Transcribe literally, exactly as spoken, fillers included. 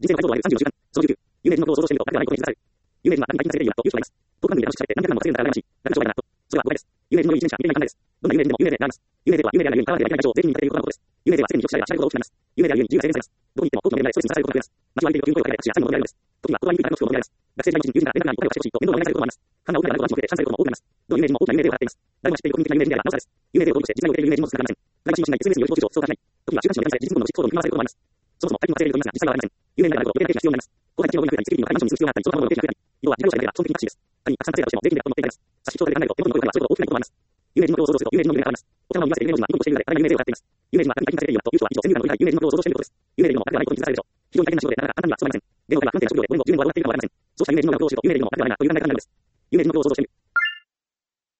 人生の解像度はさんじゅうよじかん。そのじゅうきゅう。有名人のことを想像してみると、誰ではないことに気づかされる。有名人は何かに対しているようなという人がいます。トーク番組で話されて何百万も稼いだら羨ましい。楽勝だなと。それは誤解です。有名人のいちねんしか見ていない考えです。どんな有名人でも有名であります。有名では有名であるように変わらない以上全員にされていることなのです。有名では常に良くしたりはしないことが大きくなります。有名であるように自由が制限されます。どうに言っても多くの現代ストレスにさらされることが増えます。街を歩いていると急に声をかけられ、足や最後の求められるのです。時には言葉にくいからの服を求められます。学生時代のうちに友人から連絡があり答えをしてほしいと面倒をお願いされることもあります。勘が大きなランクを味をかけてシャンされることも多くなります。どの有名人も大きな有名でを払っています。誰も知っている国民的な有名人であればなおさらです。有名でを通り越して実在を得ている有名人も少なくありません。誰も信用しない エスエヌエス による情報上操作しない。時には週刊誌の連載で実務の実行動に見回されることもあります。そもそも大金を稼いでいると言いますが実際はありません。有名人であると予定的な経費が必要になります。後輩の企業が増えたり、セキュリティの高いマンションに住む必要があったり、その他の予定費が増えたり、要は自動車が増えれば基本的にタクシーです。仮にたくさん稼いだとしても税金で雇っていたります。差し引き調査で考えると手元に残るからそういうこと大きなこともあります。有名人のことを想像すると有名人の夢があります。お茶の間を見まして有名人はニコニコしているので、誰が有名人を払っています。有名人は仮に大金稼いでいるようだという人は一応先入観の以外有名人のことを想像していることです。有名人の誰ではないことに気づかされるでしょう。非常に大変な仕事でなかなか簡単には務まりません。芸能界は不安定な職業でごねんごじゅうねんご上がっているかもわかりません。そうした有名人のことを想像すると有名人も誰ではないという考え方になるのです。有名人のことを想像してみる。